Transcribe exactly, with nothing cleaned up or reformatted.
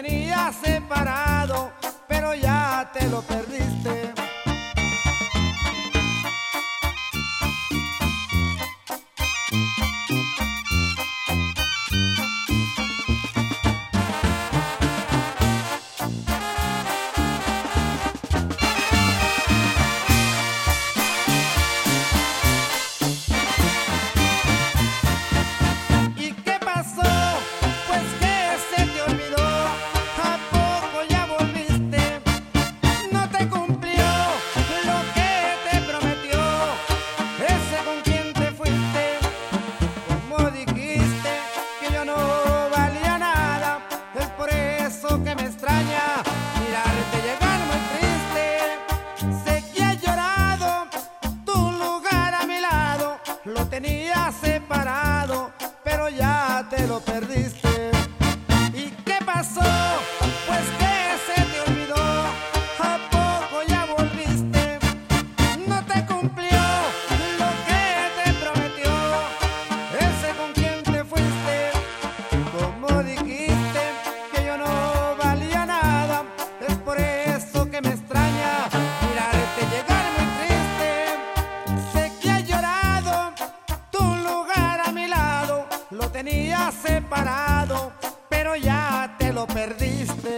tenías separado, pero ya te lo perdiste. Que me extraña mirarte llegar muy triste. Sé que has llorado, tu lugar a mi lado lo tenías separado, pero ya te lo perdiste. ¿Y qué pasó? Pues que se te olvidó, ¿a poco ya volviste? No te cumplió lo que te prometió, ese con quien te fuiste. Como dijiste que yo no lo tenías separado, pero ya te lo perdiste.